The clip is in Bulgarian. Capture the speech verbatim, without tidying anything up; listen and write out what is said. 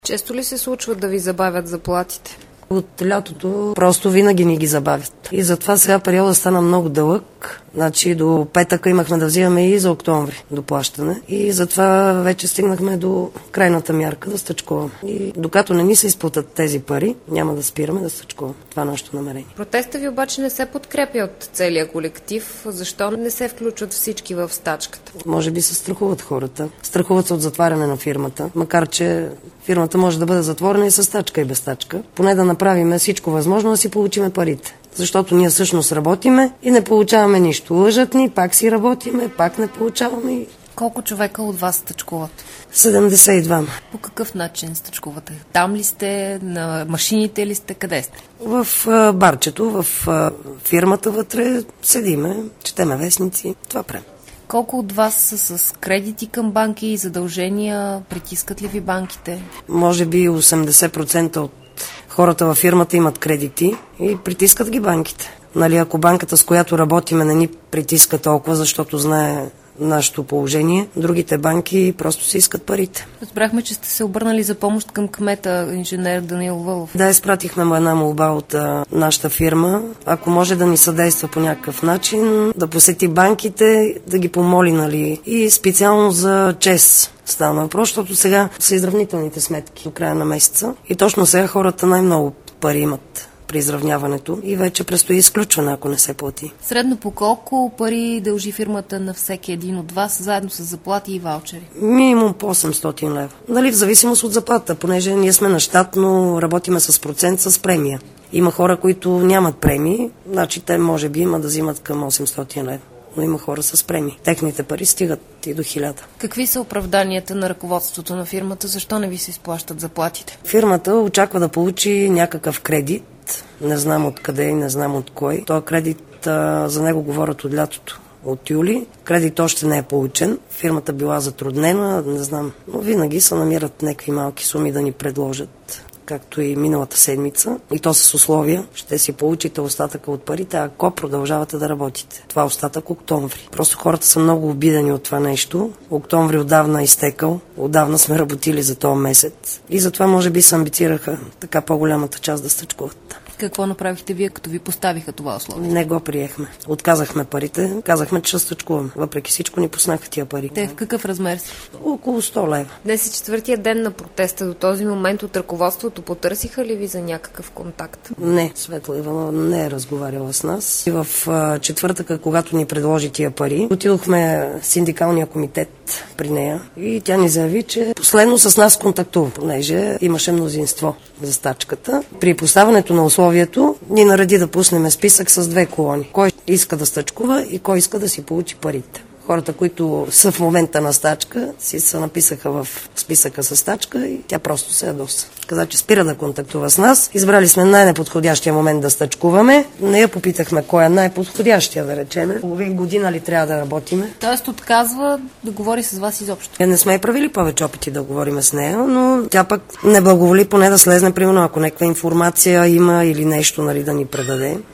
Често ли се случва да ви забавят заплатите? От лятото просто винаги ни ги забавят. И затова сега периода стана много дълъг. Значи до петъка имахме да взимаме и за октомври доплащане. И затова вече стигнахме до крайната мярка да стъчкуваме. И докато не ни се изплатят тези пари, няма да спираме да стъчкуваме. Това е нашето намерение. Протеста ви обаче не се подкрепя от целия колектив. Защо не се включват всички в стачката? Може би се страхуват хората. Страхуват се от затваряне на фирмата. Макар че фирмата може да бъде затворена и с стачка и без стачка. Поне да направим всичко възможно да си получиме парите. Защото ние всъщност работиме и не получаваме нищо. Лъжат ни, пак си работиме, пак не получаваме. Колко човека от вас стачкуват? седемдесет и два. По какъв начин стачкувате? Там ли сте? На машините ли сте? Къде сте? В а, барчето, в а, фирмата вътре седиме, четеме вестници. Това правим. Колко от вас са с кредити към банки и задължения? Притискат ли ви банките? Може би осемдесет процента от хората във фирмата имат кредити и притискат ги банките. Нали, ако банката, с която работиме, не ни притиска толкова, защото знае нашето положение, другите банки просто си искат парите. Разбрахме, че сте се обърнали за помощ към кмета, инженер Даниил Вълов. Да, изпратихме му една молба от а, нашата фирма. Ако може да ни съдейства по някакъв начин, да посети банките, да ги помоли, нали, и специално за ЧЕЗ става въпрос, защото сега са изравнителните сметки до края на месеца и точно сега хората най-много пари имат при изравняването и вече предстои изключване, ако не се плати. Средно по колко пари дължи фирмата на всеки един от вас, заедно с заплати и ваучери? Минимум по осемстотин лева. Дали в зависимост от заплата, понеже ние сме на щат, но работиме с процент с премия. Има хора, които нямат премии, значи те може би има да взимат към осемстотин лева. Но има хора с премии. Техните пари стигат и до хиляда. Какви са оправданията на ръководството на фирмата? Защо не ви се изплащат заплатите? Фирмата очаква да получи някакъв кредит. Не знам откъде и не знам от кой. Този кредит, а, за него говорят от лятото. От юли. Кредит още не е получен. Фирмата била затруднена, не знам. Но винаги се намират някакви малки суми да ни предложат, както и миналата седмица. И то с условия. Ще си получите остатъка от парите, ако продължавате да работите. Това е остатък октомври. Просто хората са много обидени от това нещо. Октомври отдавна е изтекал. Отдавна сме работили за този месец. И затова може би се амбицираха така по-голямата част да стъчкуват. Какво направихте вие, като ви поставиха това условие? Не го приехме. Отказахме парите, казахме, че ще стъчкуваме. Въпреки всичко ни пуснаха тия пари. Те в какъв размер си? Около сто лева. Днес е четвъртия ден на протеста. До този момент от ръководството потърсиха ли ви за някакъв контакт? Не, Светла Иванова не е разговаряла с нас. И в а, четвъртъка, когато ни предложи тия пари, отидохме в синдикалния комитет при нея и тя ни заяви, че последно с нас контактува, понеже имаше мнозинство за стачката. При поставането на условието ни нареди да пуснем списък с две колони. Кой иска да стачкува и кой иска да си получи парите. Хората, които са в момента на стачка, си се написаха в списъка с стачка и тя просто се ядоса. Каза, че спира да контактува с нас. Избрали сме най-неподходящия момент да стачкуваме. Не я попитахме кой е най-подходящия, да речеме. Половин година ли трябва да работиме. Тоест отказва да говори с вас изобщо. Не сме правили повече опити да говорим с нея, но тя пък не благоволи поне да слезне, примерно, ако някаква информация има или нещо, нали, да ни предаде.